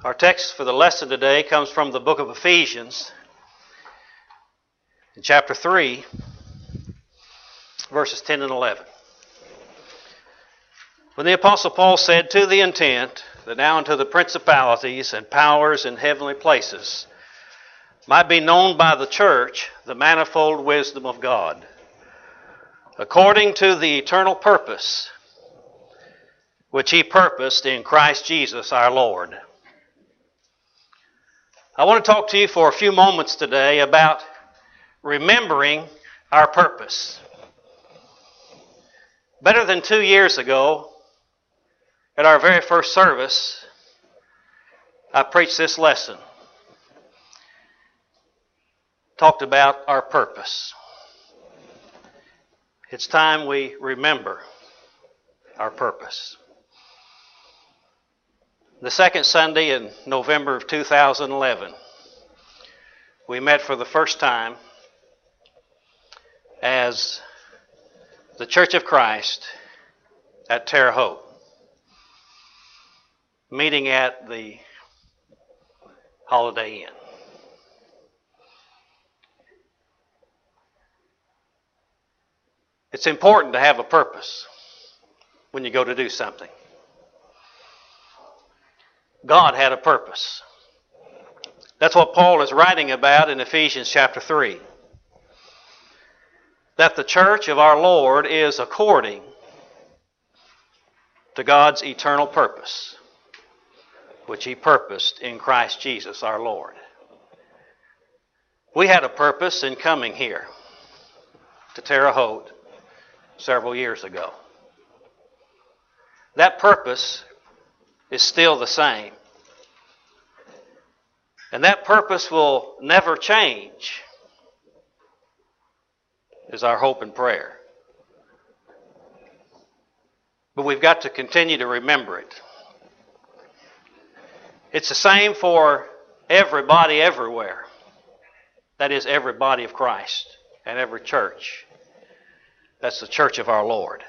Our text for the lesson today comes from the book of Ephesians, in chapter 3, verses 10 and 11. When the Apostle Paul said, "To the intent that now unto the principalities and powers in heavenly places might be known by the church the manifold wisdom of God, according to the eternal purpose which He purposed in Christ Jesus our Lord." I want to talk to you for a few moments today about remembering our purpose. Better than 2 years ago, at our very first service, I preached this lesson. Talked about our purpose. It's time we remember our purpose. The second Sunday in November of 2011, we met for the first time as the Church of Christ at Terre Haute, meeting at the Holiday Inn. It's important to have a purpose when you go to do something. God had a purpose. That's what Paul is writing about in Ephesians chapter 3. That the church of our Lord is according to God's eternal purpose, which He purposed in Christ Jesus our Lord. We had a purpose in coming here to Terre Haute several years ago. That purpose is still the same. And that purpose will never change, is our hope and prayer. But we've got to continue to remember it. It's the same for everybody everywhere. That is, every body of Christ and every church. That's the church of our Lord.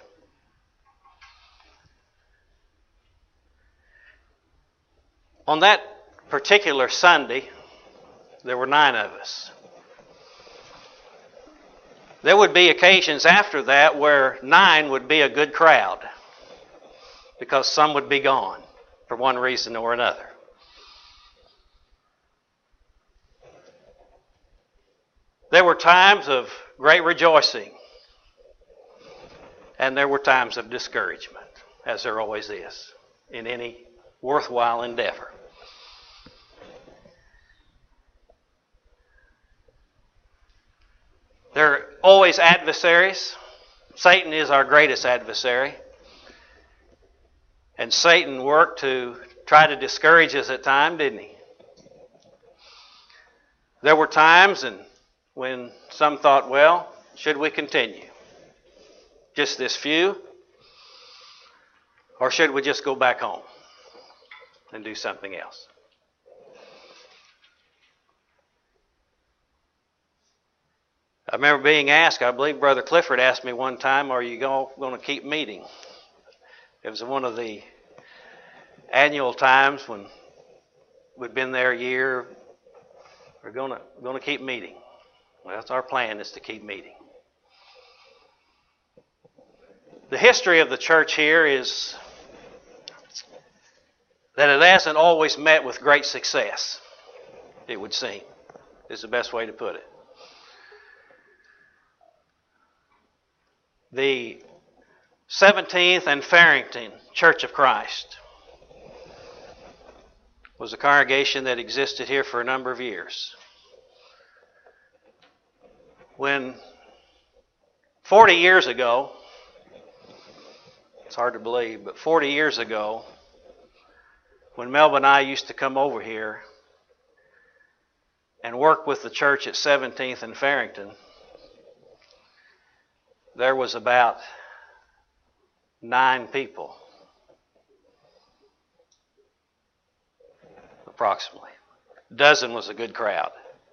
On that particular Sunday, there were 9 of us. There would be occasions after that where 9 would be a good crowd because some would be gone for one reason or another. There were times of great rejoicing, and there were times of discouragement, as there always is in any worthwhile endeavor. There are always adversaries. Satan is our greatest adversary. And Satan worked to try to discourage us at times, didn't he? There were times when some thought, well, should we continue? Just this few? Or should we just go back home and do something else? I remember being asked, I believe Brother Clifford asked me one time, are you going to keep meeting? It was one of the annual times when we'd been there a year. We're going to keep meeting. Well, that's our plan, is to keep meeting. The history of the church here is that it hasn't always met with great success, it would seem, is the best way to put it. The 17th and Farrington Church of Christ was a congregation that existed here for a number of years. When 40 years ago, it's hard to believe, but 40 years ago, when Melba and I used to come over here and work with the church at 17th and Farrington, there was about 9 people, approximately. A dozen was a good crowd.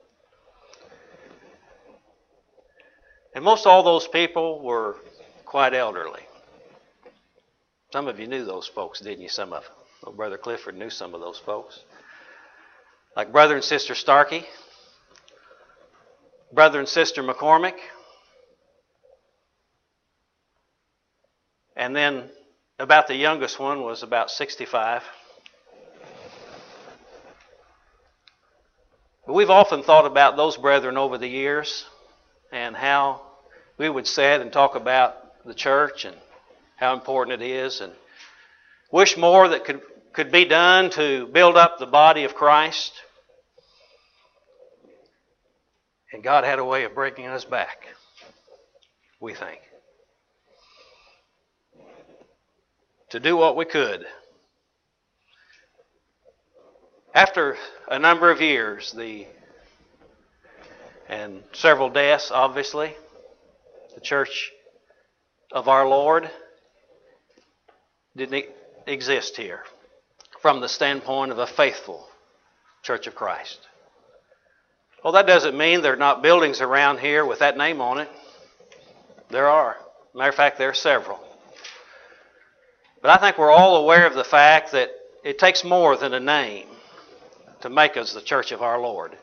And most all those people were quite elderly. Some of you knew those folks, didn't you? Some of them. Well, Brother Clifford knew some of those folks. like Brother and Sister Starkey, Brother and Sister McCormick, and then about the youngest one was about 65. But we've often thought about those brethren over the years and how we would sit and talk about the church and how important it is, and wish more that could be done to build up the body of Christ. And God had a way of bringing us back, we think, to do what we could. After a number of years, and several deaths, obviously, the Church of our Lord didn't exist here from the standpoint of a faithful Church of Christ. Well, that doesn't mean there are not buildings around here with that name on it. There are. Matter of fact, there are several. But I think we're all aware of the fact that it takes more than a name to make us the Church of our Lord.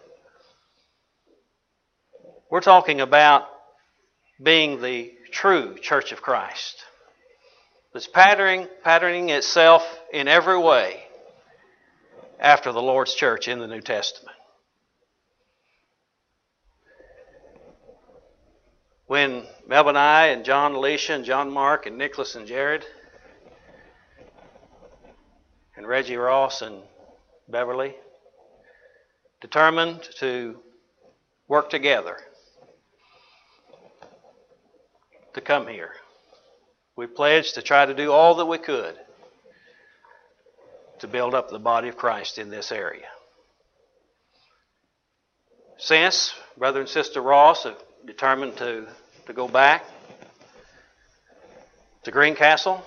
We're talking about being the true Church of Christ that's patterning itself in every way after the Lord's church in the New Testament. When Melvin and I and John, Alicia, and John Mark, and Nicholas and Jared, and Reggie Ross and Beverly determined to work together to come here, we pledged to try to do all that we could to build up the body of Christ in this area. Since Brother and Sister Ross have determined to go back to Greencastle,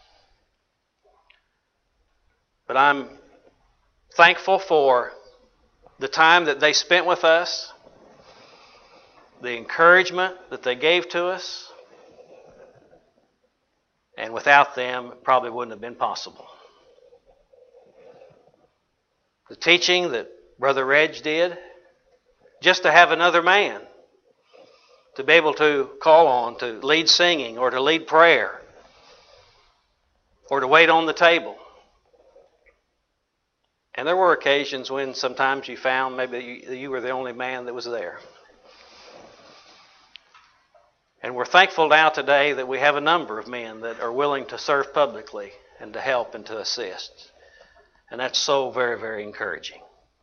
but I'm thankful for the time that they spent with us, the encouragement that they gave to us, and without them, it probably wouldn't have been possible. The teaching that Brother Reg did, just to have another man to be able to call on, to lead singing, or to lead prayer, or to wait on the table. And there were occasions when sometimes you found maybe you were the only man that was there. And we're thankful now today that we have a number of men that are willing to serve publicly and to help and to assist. And that's so very, very encouraging.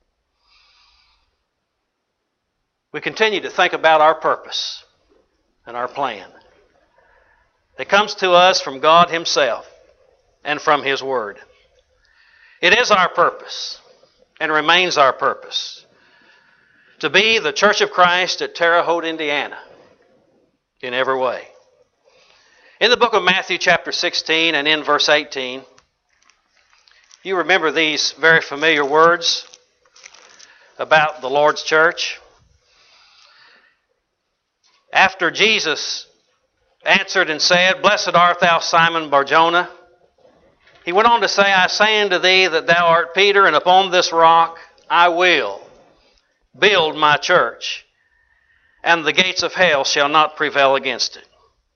We continue to think about our purpose and our plan. It comes to us from God Himself and from His Word. It is our purpose and remains our purpose to be the Church of Christ at Terre Haute, Indiana, in every way. In the book of Matthew chapter 16 and in verse 18, you remember these very familiar words about the Lord's church. After Jesus answered and said, "Blessed art thou, Simon Bar-Jonah," He went on to say, "I say unto thee that thou art Peter, and upon this rock I will build my church, and the gates of hell shall not prevail against it."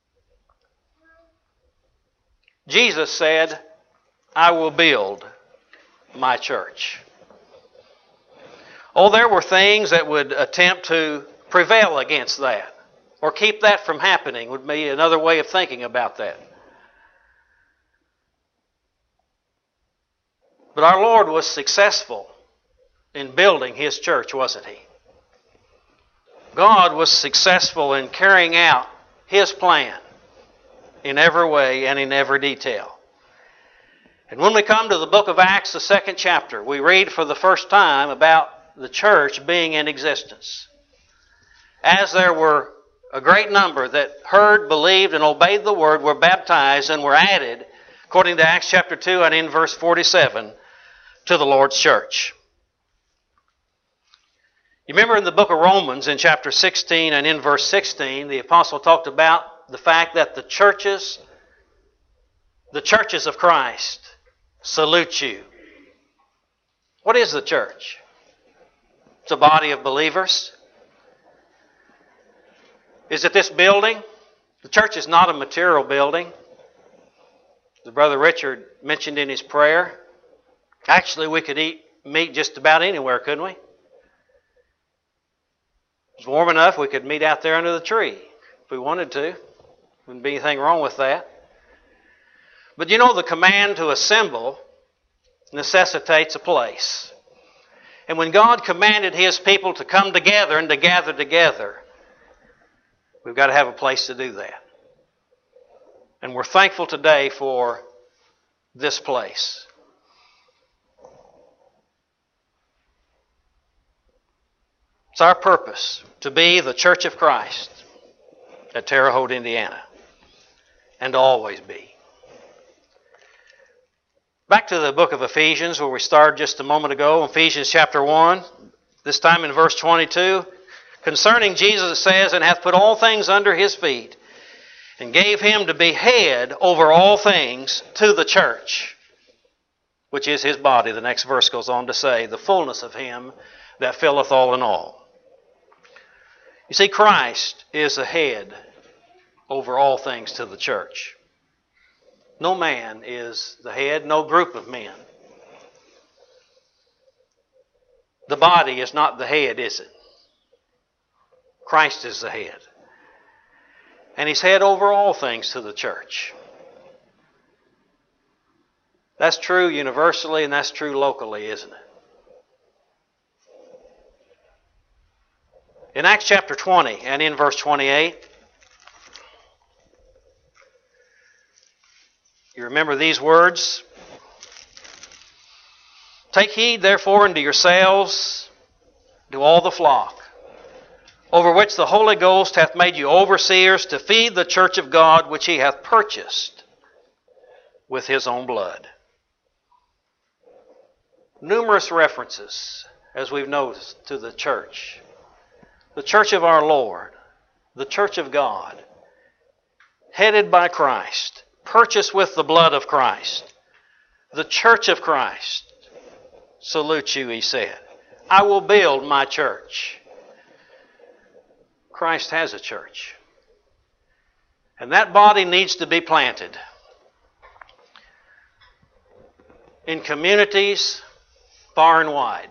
Jesus said, "I will build my church." Oh, there were things that would attempt to prevail against that, or keep that from happening, would be another way of thinking about that. But our Lord was successful in building His church, wasn't He? God was successful in carrying out His plan in every way and in every detail. And when we come to the book of Acts, the 2nd chapter, we read for the first time about the church being in existence. As there were a great number that heard, believed, and obeyed the word, were baptized and were added, according to Acts chapter 2 and in verse 47, to the Lord's church. You remember in the book of Romans in chapter 16 and in verse 16, the apostle talked about the fact that the churches of Christ salute you. What is the church? It's a body of believers. Is it this building? The church is not a material building. As Brother Richard mentioned in his prayer, actually we could meet just about anywhere, couldn't we? It's warm enough, we could meet out there under the tree if we wanted to. Wouldn't be anything wrong with that. But you know, the command to assemble necessitates a place. And when God commanded His people to come together and to gather together, we've got to have a place to do that. And we're thankful today for this place. It's our purpose to be the Church of Christ at Terre Haute, Indiana, and to always be. Back to the book of Ephesians, where we started just a moment ago, Ephesians chapter 1, this time in verse 22. Concerning Jesus it says, and hath put all things under His feet, and gave Him to be head over all things to the church, which is His body. The next verse goes on to say, the fullness of Him that filleth all in all. You see, Christ is the head over all things to the church. No man is the head, no group of men. The body is not the head, is it? Christ is the head. And He's head over all things to the church. That's true universally and that's true locally, isn't it? In Acts chapter 20 and in verse 28, you remember these words? Take heed therefore unto yourselves, to all the flock, over which the Holy Ghost hath made you overseers to feed the church of God, which He hath purchased with His own blood. Numerous references, as we've noticed, to the church of our Lord, the church of God, headed by Christ, purchased with the blood of Christ. The church of Christ salute you, He said. I will build my church. Christ has a church. And that body needs to be planted in communities far and wide.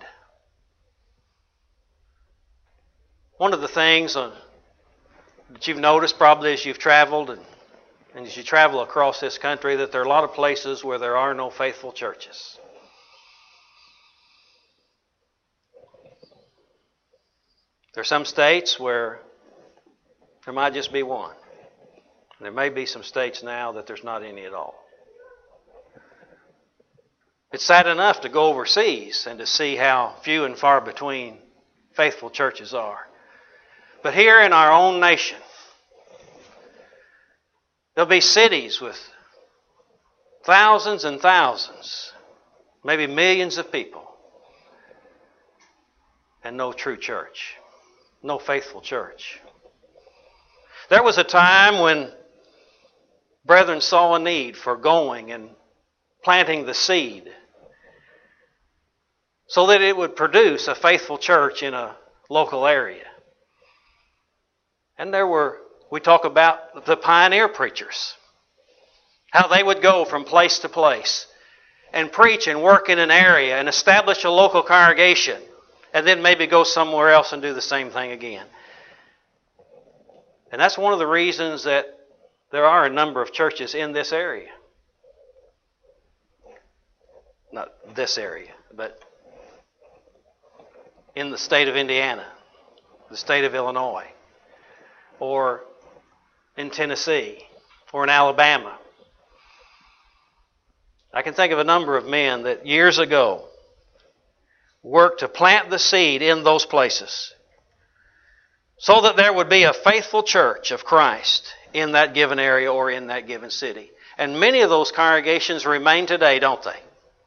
One of the things that you've noticed probably as you've traveled and as you travel across this country, that there are a lot of places where there are no faithful churches. There are some states where there might just be one. There may be some states now that there's not any at all. It's sad enough to go overseas and to see how few and far between faithful churches are. But here in our own nation, there'll be cities with thousands and thousands, maybe millions of people, and no true church, no faithful church. There was a time when brethren saw a need for going and planting the seed so that it would produce a faithful church in a local area. And we talk about the pioneer preachers, how they would go from place to place and preach and work in an area and establish a local congregation and then maybe go somewhere else and do the same thing again. And that's one of the reasons that there are a number of churches in this area. Not this area, but in the state of Indiana, the state of Illinois, or in Tennessee, or in Alabama. I can think of a number of men that years ago worked to plant the seed in those places so that there would be a faithful church of Christ in that given area or in that given city. And many of those congregations remain today, don't they?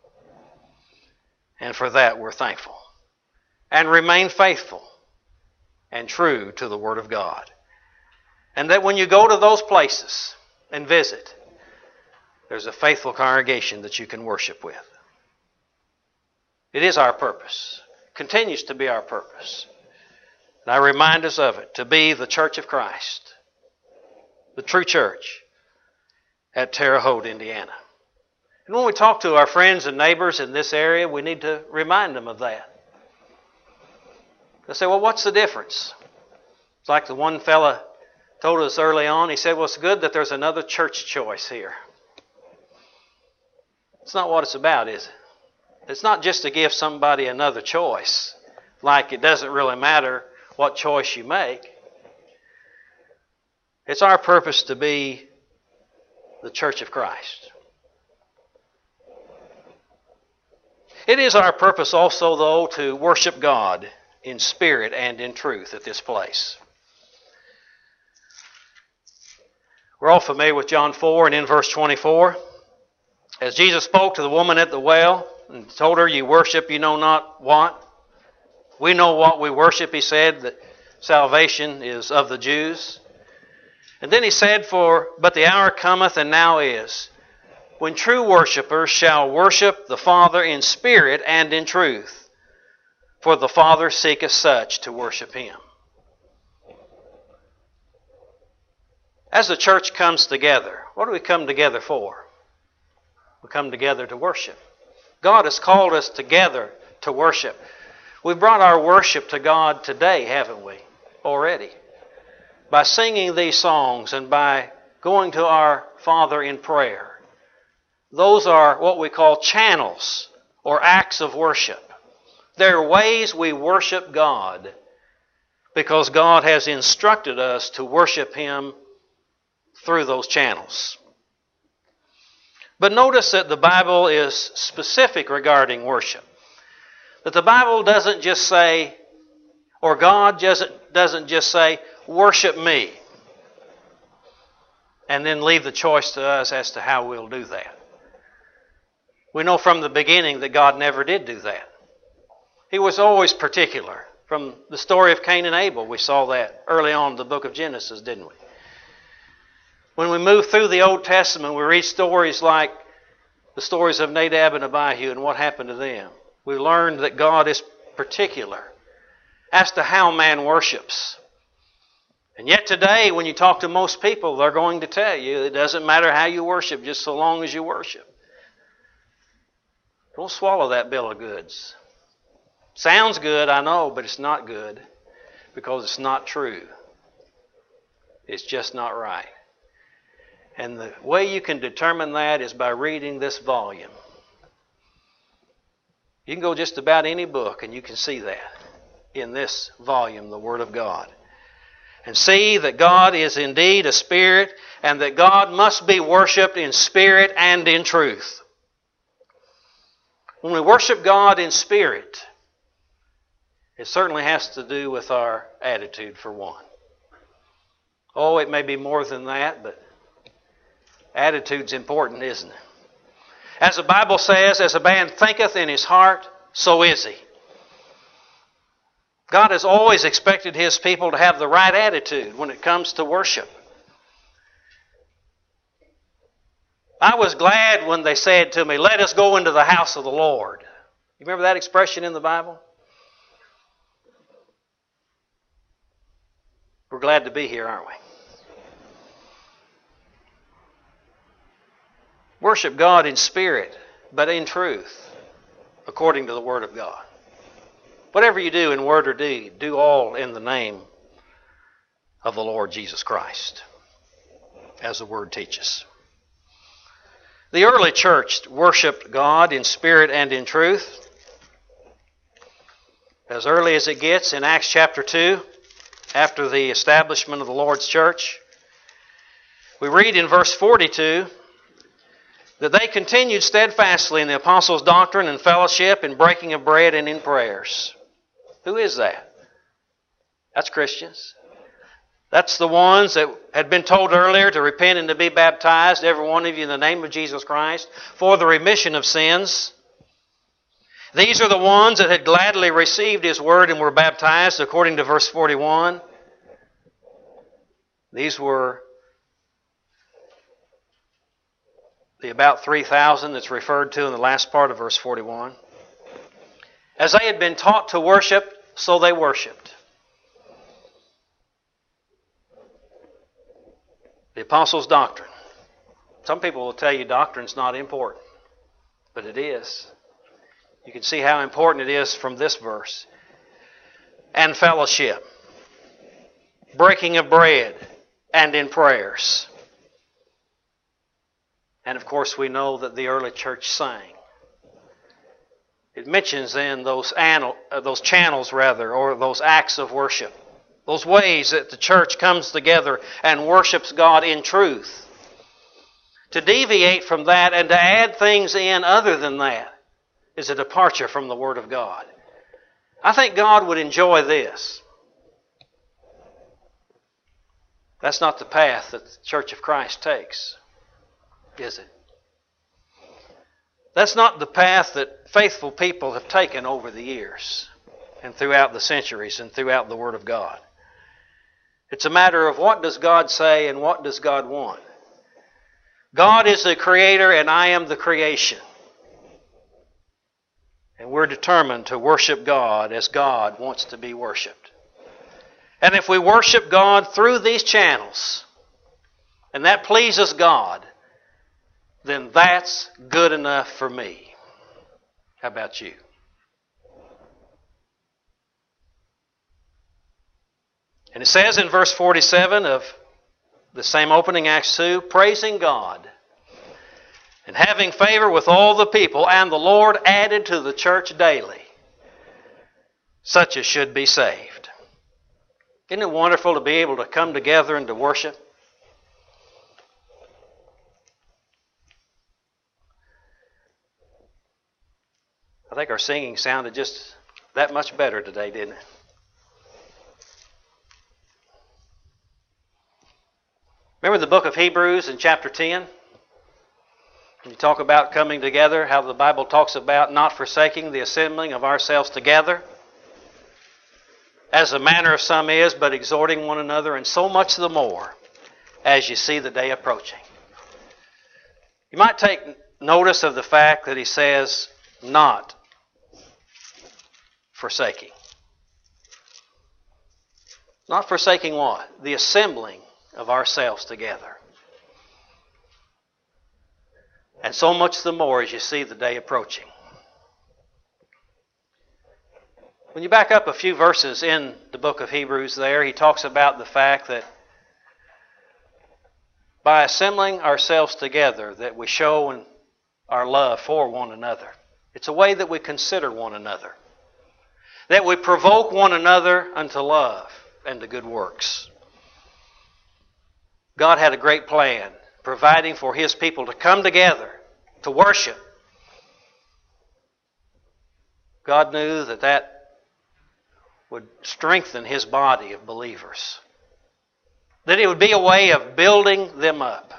And for that we're thankful. And remain faithful and true to the Word of God. And that when you go to those places and visit, there's a faithful congregation that you can worship with. It is our purpose. continues to be our purpose. And I remind us of it, to be the church of Christ, the true church at Terre Haute, Indiana. And when we talk to our friends and neighbors in this area, we need to remind them of that. They say, well, what's the difference? It's like the one fella told us early on. He said, well, it's good that there's another church choice here. It's not what it's about, is it? It's not just to give somebody another choice, like it doesn't really matter what choice you make. It's our purpose to be the church of Christ. It is our purpose also, though, to worship God in spirit and in truth at this place. We're all familiar with John 4 and in verse 24. As Jesus spoke to the woman at the well and told her, you worship you know not what. We know what we worship, he said, that salvation is of the Jews. And then he said, but the hour cometh and now is, when true worshipers shall worship the Father in spirit and in truth, for the Father seeketh such to worship him. As the church comes together, what do we come together for? We come together to worship. God has called us together to worship. We've brought our worship to God today, haven't we? Already. By singing these songs and by going to our Father in prayer. Those are what we call channels or acts of worship. They're ways we worship God because God has instructed us to worship him through those channels. But notice that the Bible is specific regarding worship. That the Bible doesn't just say, or God doesn't just say, worship me, and then leave the choice to us as to how we'll do that. We know from the beginning that God never did do that. He was always particular. From the story of Cain and Abel, we saw that early on in the book of Genesis, didn't we? When we move through the Old Testament, we read stories like the stories of Nadab and Abihu and what happened to them. We learned that God is particular as to how man worships. And yet today, when you talk to most people, they're going to tell you it doesn't matter how you worship, just so long as you worship. Don't swallow that bill of goods. Sounds good, I know, but it's not good because it's not true. It's just not right. And the way you can determine that is by reading this volume. You can go just about any book and you can see that in this volume, the Word of God. And see that God is indeed a spirit and that God must be worshipped in spirit and in truth. When we worship God in spirit, it certainly has to do with our attitude for one. Oh, it may be more than that, but attitude's important, isn't it? As the Bible says, as a man thinketh in his heart, so is he. God has always expected his people to have the right attitude when it comes to worship. I was glad when they said to me, let us go into the house of the Lord. You remember that expression in the Bible? We're glad to be here, aren't we? Worship God in spirit, but in truth, according to the Word of God. Whatever you do in word or deed, do all in the name of the Lord Jesus Christ, as the Word teaches. The early church worshiped God in spirit and in truth. As early as it gets in Acts chapter 2, after the establishment of the Lord's church, we read in verse 42 that they continued steadfastly in the apostles' doctrine and fellowship, in breaking of bread and in prayers. Who is that? That's Christians. That's the ones that had been told earlier to repent and to be baptized, every one of you in the name of Jesus Christ, for the remission of sins. These are the ones that had gladly received His Word and were baptized, according to verse 41. These were the about 3,000 that's referred to in the last part of verse 41. As they had been taught to worship, so they worshiped. The apostles' doctrine. Some people will tell you doctrine's not important, but it is. You can see how important it is from this verse. And fellowship, breaking of bread, and in prayers. And of course we know that the early church sang. It mentions then those channels, or those acts of worship. Those ways that the church comes together and worships God in truth. To deviate from that and to add things in other than that is a departure from the Word of God. I think God would enjoy this. That's not the path that the Church of Christ takes, is it? That's not the path that faithful people have taken over the years and throughout the centuries and throughout the Word of God. It's a matter of what does God say and what does God want. God is the Creator and I am the creation. And we're determined to worship God as God wants to be worshiped. And if we worship God through these channels, and that pleases God, then that's good enough for me. How about you? And it says in verse 47 of the same opening, Acts 2, praising God and having favor with all the people, and the Lord added to the church daily such as should be saved. Isn't it wonderful to be able to come together and to worship? I think our singing sounded just that much better today, didn't it? Remember the book of Hebrews in chapter 10? When you talk about coming together, how the Bible talks about not forsaking the assembling of ourselves together, as the manner of some is, but exhorting one another, and so much the more as you see the day approaching. You might take notice of the fact that he says, not forsaking. Not forsaking what? The assembling of ourselves together. And so much the more as you see the day approaching. When you back up a few verses in the book of Hebrews there, he talks about the fact that by assembling ourselves together that we show our love for one another. It's a way that we consider one another. That we provoke one another unto love and to good works. God had a great plan, providing for His people to come together, to worship. God knew that would strengthen His body of believers. That it would be a way of building them up.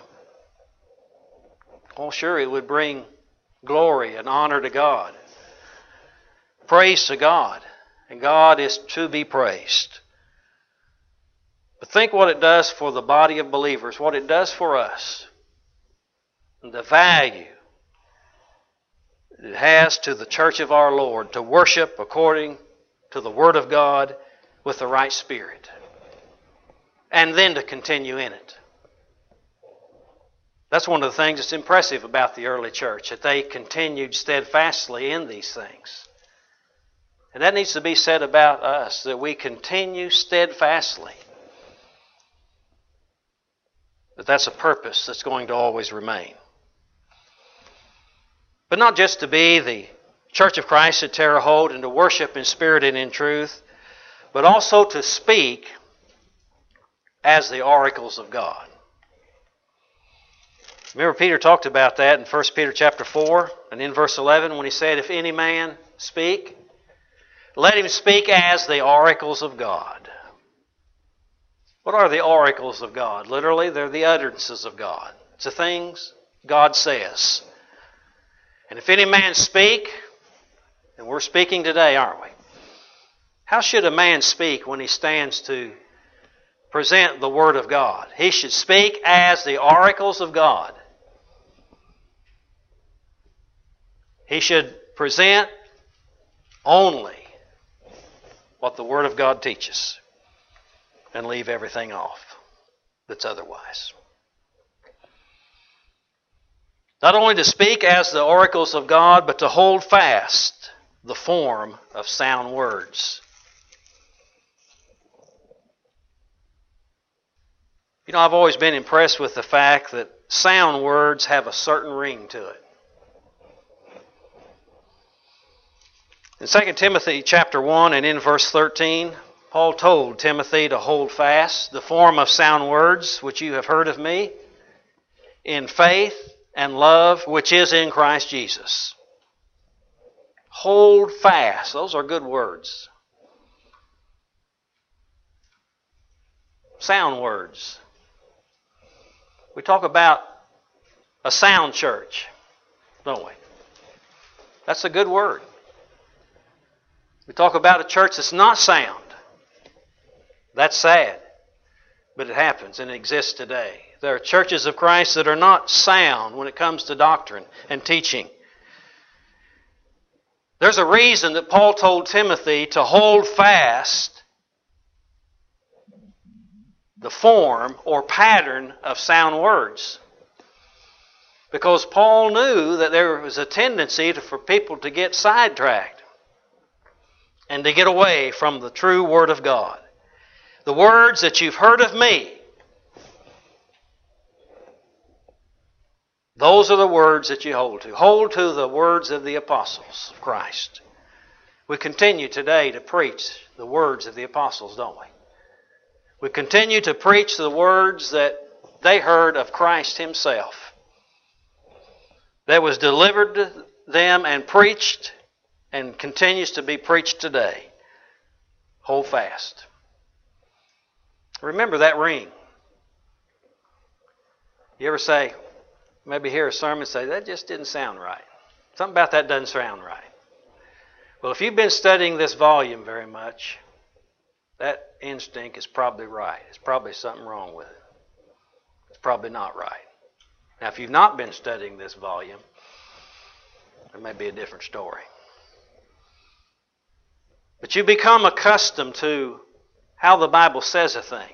Oh, sure, it would bring glory and honor to God. Praise to God. And God is to be praised. But think what it does for the body of believers, what it does for us, and the value it has to the church of our Lord to worship according to the Word of God with the right spirit, and then to continue in it. That's one of the things that's impressive about the early church, that they continued steadfastly in these things. And that needs to be said about us, that we continue steadfastly. That's a purpose that's going to always remain. But not just to be the Church of Christ at Terre Haute and to worship in spirit and in truth, but also to speak as the oracles of God. Remember Peter talked about that in 1 Peter chapter 4 and in verse 11 when he said, if any man speak, let him speak as the oracles of God. What are the oracles of God? Literally, they're the utterances of God. It's the things God says. And if any man speak, and we're speaking today, aren't we? How should a man speak when he stands to present the Word of God? He should speak as the oracles of God. He should present only what the Word of God teaches and leave everything off that's otherwise. Not only to speak as the oracles of God, but to hold fast the form of sound words. You know, I've always been impressed with the fact that sound words have a certain ring to it. In 2 Timothy chapter 1 and in verse 13, Paul told Timothy to hold fast the form of sound words which you have heard of me in faith and love which is in Christ Jesus. Hold fast. Those are good words. Sound words. We talk about a sound church, don't we? That's a good word. We talk about a church that's not sound. That's sad, but it happens and it exists today. There are churches of Christ that are not sound when it comes to doctrine and teaching. There's a reason that Paul told Timothy to hold fast the form or pattern of sound words. Because Paul knew that there was a tendency for people to get sidetracked and to get away from the true Word of God. The words that you've heard of me, those are the words that you hold to. Hold to the words of the apostles of Christ. We continue today to preach the words of the apostles, don't we? We continue to preach the words that they heard of Christ Himself, that was delivered to them and preached and continues to be preached today. Hold fast. Remember that ring. You ever say, maybe hear a sermon and say, that just didn't sound right. Something about that doesn't sound right. Well, if you've been studying this volume very much, that instinct is probably right. There's probably something wrong with it. It's probably not right. Now, if you've not been studying this volume, it may be a different story. But you become accustomed to how the Bible says a thing.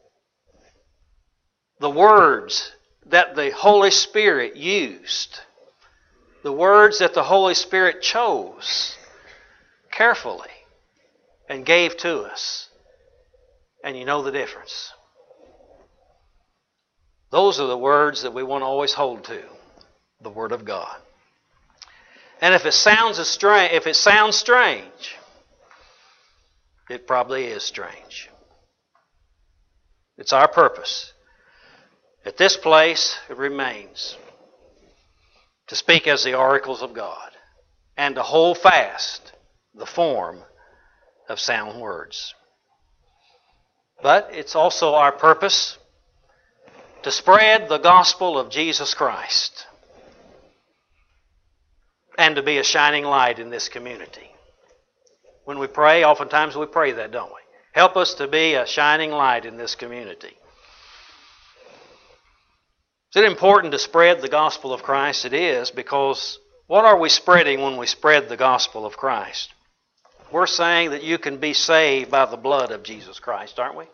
The words that the Holy Spirit used. The words that the Holy Spirit chose carefully and gave to us. And you know the difference. Those are the words that we want to always hold to. The Word of God. And if it sounds strange, it probably is strange. It's our purpose. At this place, it remains to speak as the oracles of God and to hold fast the form of sound words. But it's also our purpose to spread the gospel of Jesus Christ and to be a shining light in this community. When we pray, oftentimes we pray that, don't we? Help us to be a shining light in this community. Is it important to spread the gospel of Christ? It is, because what are we spreading when we spread the gospel of Christ? We're saying that you can be saved by the blood of Jesus Christ, aren't we?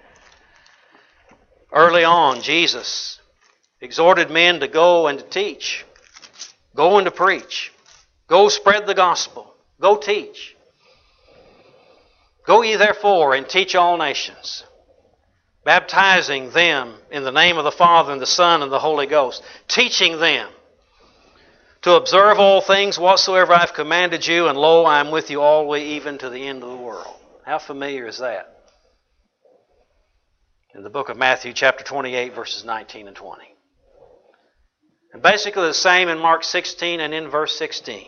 Early on, Jesus exhorted men to go and to teach. Go and to preach. Go spread the gospel. Go teach. Go ye therefore and teach all nations, baptizing them in the name of the Father and the Son and the Holy Ghost, teaching them to observe all things whatsoever I've commanded you, and lo, I am with you always, even to the end of the world. How familiar is that? In the book of Matthew, chapter 28, verses 19 and 20. And basically the same in Mark 16 and in verse 16.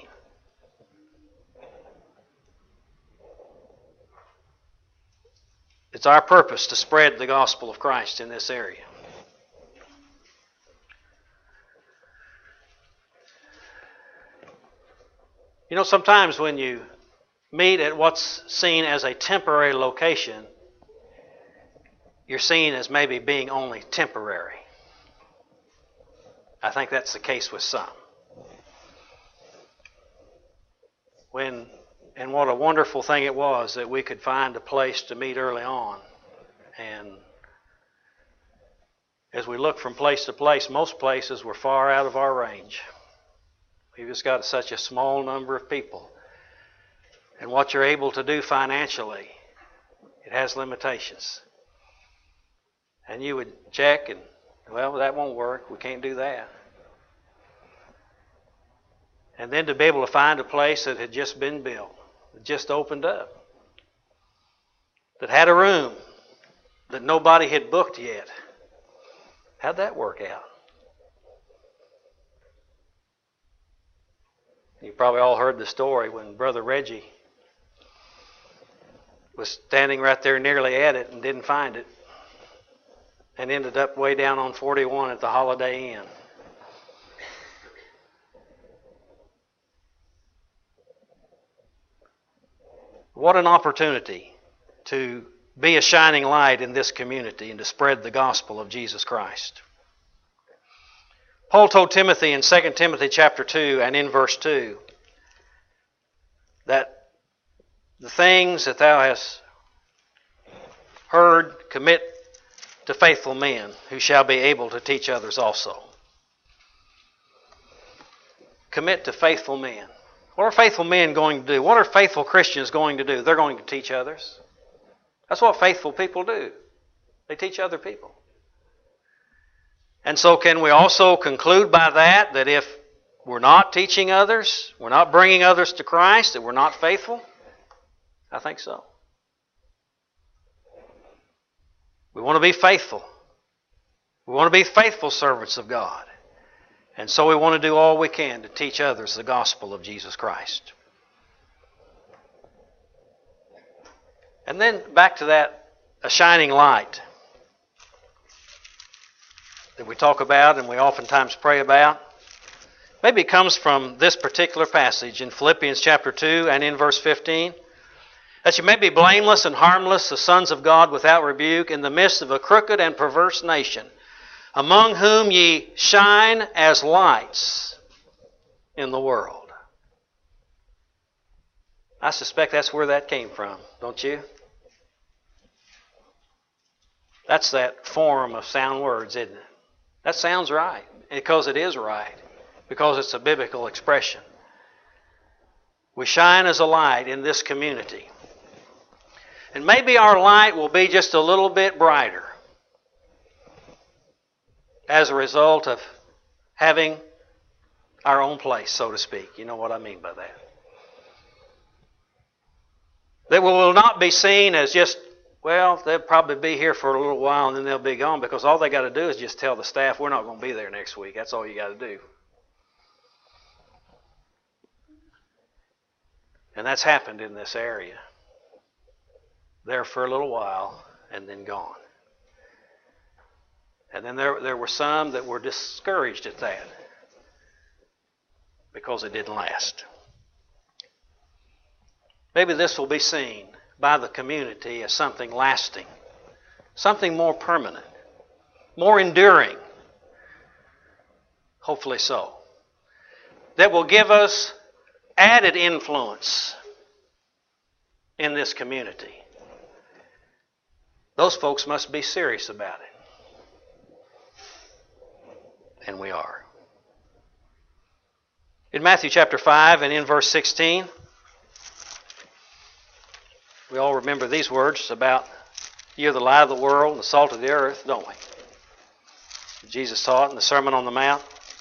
It's our purpose to spread the gospel of Christ in this area. You know, sometimes when you meet at what's seen as a temporary location, you're seen as maybe being only temporary. I think that's the case with some. When And what a wonderful thing it was that we could find a place to meet early on. And as we look from place to place, most places were far out of our range. We've just got such a small number of people. And what you're able to do financially, it has limitations. And you would check and, well, that won't work. We can't do that. And then to be able to find a place that had just been built, that just opened up, that had a room that nobody had booked yet. How'd that work out? You probably all heard the story when Brother Reggie was standing right there nearly at it and didn't find it, and ended up way down on 41 at the Holiday Inn. What an opportunity to be a shining light in this community and to spread the gospel of Jesus Christ. Paul told Timothy in 2 Timothy chapter 2 and in verse 2 that the things that thou hast heard commit to faithful men who shall be able to teach others also. Commit to faithful men. What are faithful men going to do? What are faithful Christians going to do? They're going to teach others. That's what faithful people do. They teach other people. And so can we also conclude by that if we're not teaching others, we're not bringing others to Christ, that we're not faithful? I think so. We want to be faithful. We want to be faithful servants of God. And so we want to do all we can to teach others the gospel of Jesus Christ. And then back to that, a shining light that we talk about and we oftentimes pray about. Maybe it comes from this particular passage in Philippians chapter 2 and in verse 15. That you may be blameless and harmless, the sons of God without rebuke, in the midst of a crooked and perverse nation, among whom ye shine as lights in the world. I suspect that's where that came from, don't you? That's that form of sound words, isn't it? That sounds right, because it is right, because it's a biblical expression. We shine as a light in this community. And maybe our light will be just a little bit brighter as a result of having our own place, so to speak. You know what I mean by that. That we will not be seen as just, well, they'll probably be here for a little while and then they'll be gone, because all they got to do is just tell the staff, we're not going to be there next week. That's all you got to do. And that's happened in this area. There for a little while and then gone. And then there were some that were discouraged at that because it didn't last. Maybe this will be seen by the community as something lasting, something more permanent, more enduring, hopefully so, that will give us added influence in this community. Those folks must be serious about it. And we are. In Matthew chapter 5 and in verse 16, we all remember these words about you're the light of the world and the salt of the earth, don't we? Jesus taught in the Sermon on the Mount.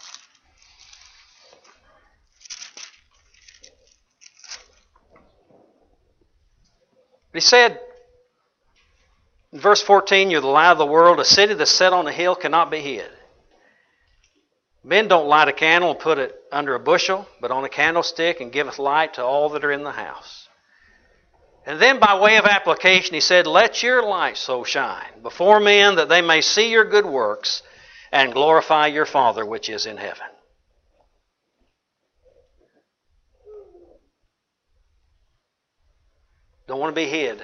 He said, in verse 14, you're the light of the world. A city that's set on a hill cannot be hid. Men don't light a candle and put it under a bushel, but on a candlestick, and giveth light to all that are in the house. And then by way of application, he said, let your light so shine before men that they may see your good works and glorify your Father which is in heaven. Don't want to be hid.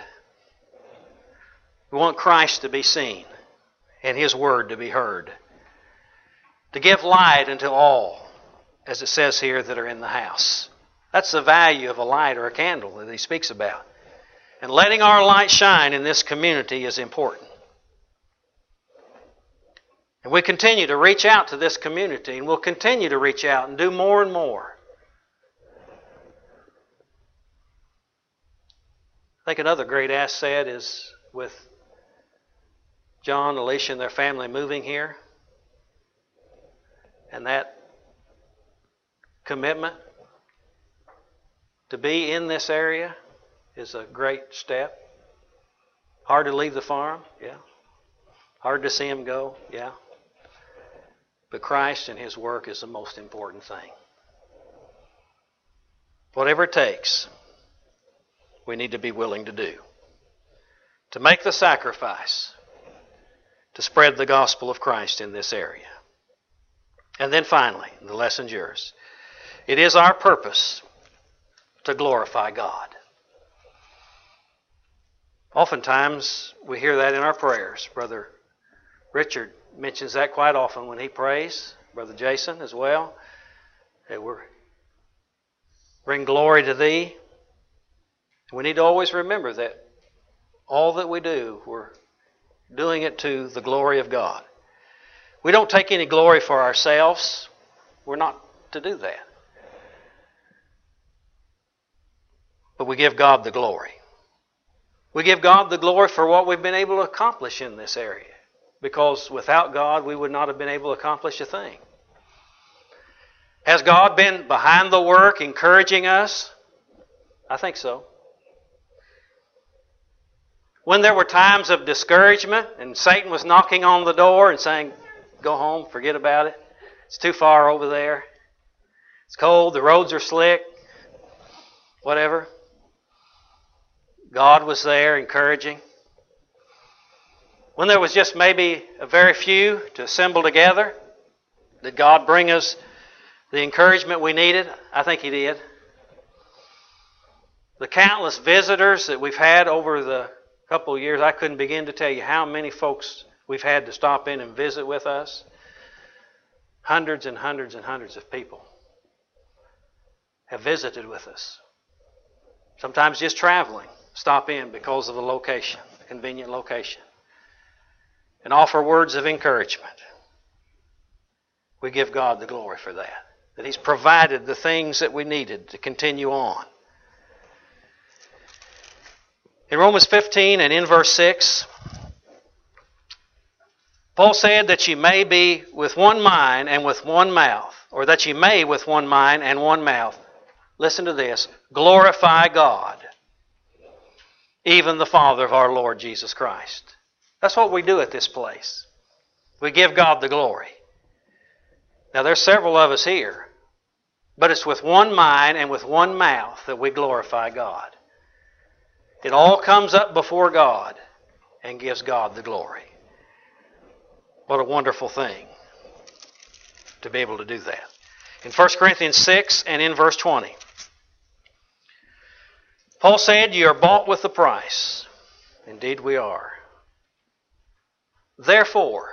We want Christ to be seen and His Word to be heard. To give light unto all, as it says here, that are in the house. That's the value of a light or a candle that he speaks about. And letting our light shine in this community is important. And we continue to reach out to this community, and we'll continue to reach out and do more and more. I think another great asset is with John, Alicia, and their family moving here. And that commitment to be in this area is a great step. Hard to leave the farm, yeah. Hard to see him go, yeah. But Christ and His work is the most important thing. Whatever it takes, we need to be willing to do. To make the sacrifice to spread the gospel of Christ in this area. And then finally, the lesson's yours. It is our purpose to glorify God. Oftentimes, we hear that in our prayers. Brother Richard mentions that quite often when he prays. Brother Jason as well. That we bring glory to Thee. We need to always remember that all that we do, we're doing it to the glory of God. We don't take any glory for ourselves. We're not to do that. But we give God the glory. We give God the glory for what we've been able to accomplish in this area. Because without God, we would not have been able to accomplish a thing. Has God been behind the work, encouraging us? I think so. When there were times of discouragement and Satan was knocking on the door and saying, go home, forget about it. It's too far over there. It's cold, the roads are slick, whatever. God was there encouraging. When there was just maybe a very few to assemble together, did God bring us the encouragement we needed? I think He did. The countless visitors that we've had over the couple of years, I couldn't begin to tell you how many folks we've had to stop in and visit with us. Hundreds and hundreds and hundreds of people have visited with us. Sometimes just traveling, stop in because of the location, the convenient location, and offer words of encouragement. We give God the glory for that He's provided the things that we needed to continue on. In Romans 15 and in verse 6, Paul said that you may be with one mind and with one mouth, or that you may with one mind and one mouth. Listen to this. Glorify God, even the Father of our Lord Jesus Christ. That's what we do at this place. We give God the glory. Now there's several of us here, but it's with one mind and with one mouth that we glorify God. It all comes up before God and gives God the glory. What a wonderful thing to be able to do that. In 1 Corinthians 6 and in verse 20, Paul said, you are bought with a price. Indeed we are. Therefore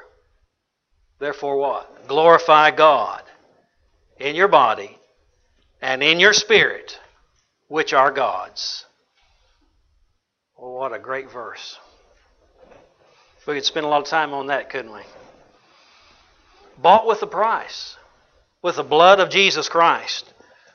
what? Glorify God in your body and in your spirit, which are God's. Oh, what a great verse. We could spend a lot of time on that, couldn't we? Bought with a price, with the blood of Jesus Christ.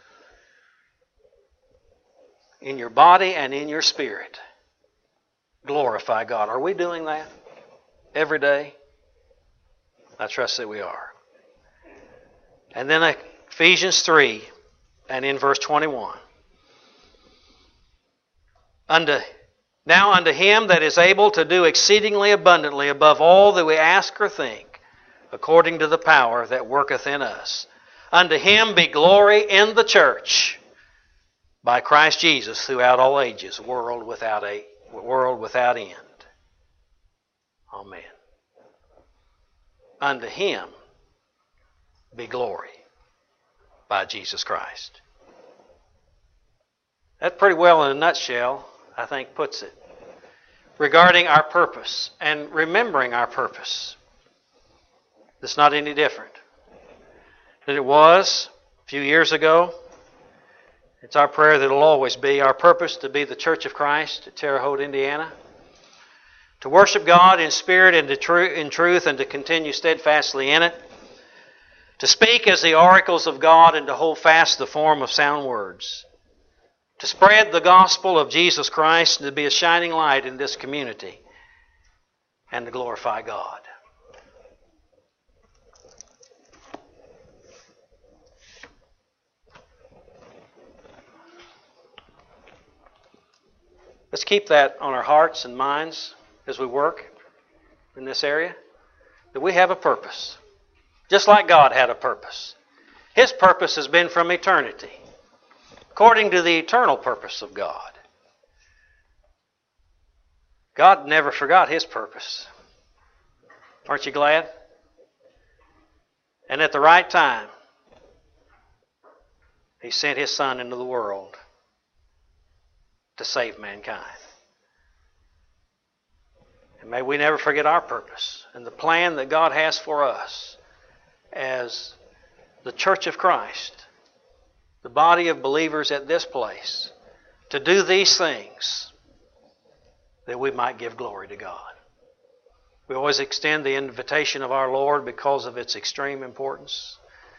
In your body and in your spirit. Glorify God. Are we doing that every day? I trust that we are. And then Ephesians 3 and in verse 21. Now unto Him that is able to do exceedingly abundantly above all that we ask or think, according to the power that worketh in us. Unto Him be glory in the church by Christ Jesus throughout all ages, world without end. Amen. Unto Him be glory by Jesus Christ. That pretty well in a nutshell, I think, puts it. Regarding our purpose and remembering our purpose. It's not any different than it was a few years ago. It's our prayer that it'll always be our purpose to be the Church of Christ at Terre Haute, Indiana, to worship God in spirit and in truth and to continue steadfastly in it, to speak as the oracles of God and to hold fast the form of sound words, to spread the gospel of Jesus Christ and to be a shining light in this community and to glorify God. Let's keep that on our hearts and minds as we work in this area, that we have a purpose, just like God had a purpose. His purpose has been from eternity, according to the eternal purpose of God. God never forgot His purpose. Aren't you glad? And at the right time, He sent His Son into the world to save mankind. And may we never forget our purpose and the plan that God has for us as the Church of Christ, the body of believers at this place, to do these things that we might give glory to God. We always extend the invitation of our Lord because of its extreme importance.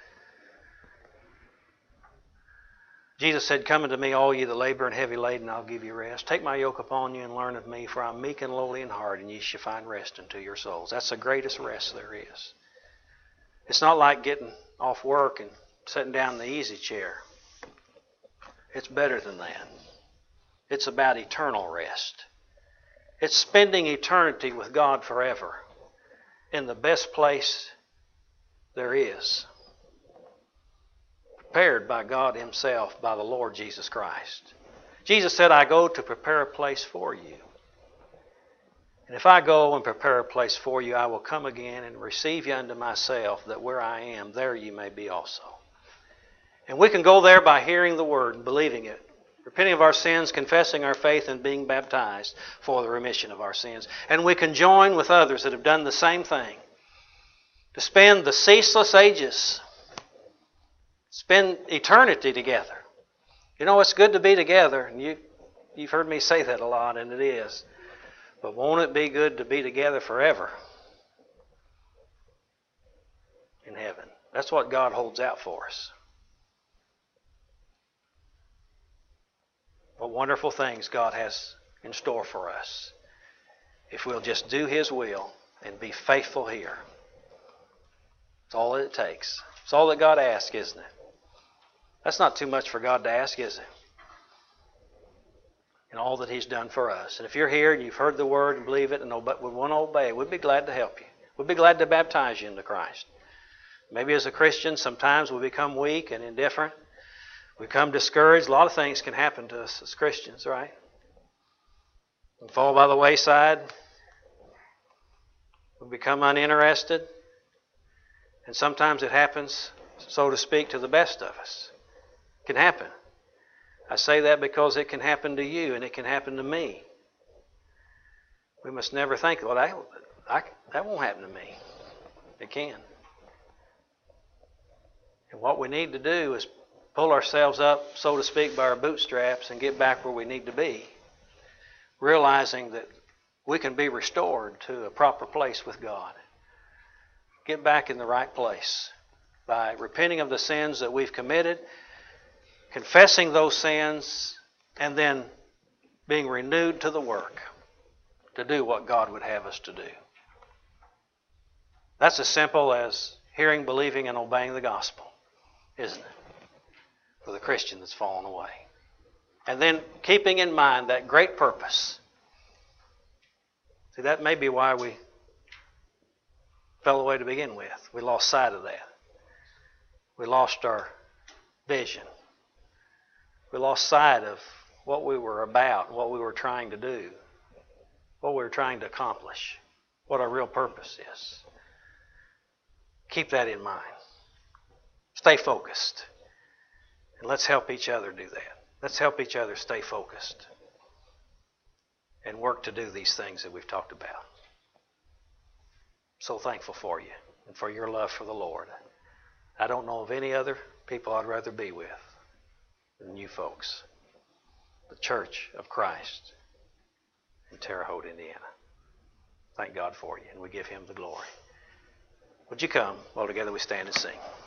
Jesus said, "Come unto me, all ye that labor and heavy laden, I'll give you rest. Take my yoke upon you and learn of me, for I'm meek and lowly in heart, and ye shall find rest unto your souls." That's the greatest rest there is. It's not like getting off work and sitting down in the easy chair. It's better than that. It's about eternal rest. It's spending eternity with God forever in the best place there is, prepared by God Himself, by the Lord Jesus Christ. Jesus said, "I go to prepare a place for you. And if I go and prepare a place for you, I will come again and receive you unto myself, that where I am, there you may be also." And we can go there by hearing the Word and believing it, repenting of our sins, confessing our faith, and being baptized for the remission of our sins. And we can join with others that have done the same thing to spend the ceaseless ages, spend eternity together. You know, it's good to be together, and you've heard me say that a lot, and it is. But won't it be good to be together forever in heaven? That's what God holds out for us. What wonderful things God has in store for us if we'll just do His will and be faithful here. It's all that it takes. It's all that God asks, isn't it? That's not too much for God to ask, is it? And all that He's done for us. And if you're here and you've heard the Word and believe it and would want to obey, we'd be glad to help you. We'd be glad to baptize you into Christ. Maybe as a Christian, sometimes we become weak and indifferent. We become discouraged. A lot of things can happen to us as Christians, right? We fall by the wayside. We become uninterested. And sometimes it happens, so to speak, to the best of us. It can happen. I say that because it can happen to you and it can happen to me. We must never think, well, that won't happen to me. It can. And what we need to do is pull ourselves up, so to speak, by our bootstraps and get back where we need to be, realizing that we can be restored to a proper place with God. Get back in the right place by repenting of the sins that we've committed, confessing those sins, and then being renewed to the work to do what God would have us to do. That's as simple as hearing, believing, and obeying the gospel, isn't it? For the Christian that's fallen away. And then keeping in mind that great purpose. See, that may be why we fell away to begin with. We lost sight of that. We lost our vision. We lost sight of what we were about, what we were trying to do, what we were trying to accomplish, what our real purpose is. Keep that in mind. Stay focused. And let's help each other do that. Let's help each other stay focused and work to do these things that we've talked about. So thankful for you and for your love for the Lord. I don't know of any other people I'd rather be with and you folks, the Church of Christ in Terre Haute, Indiana. Thank God for you, and we give Him the glory. Would you come while together we stand and sing?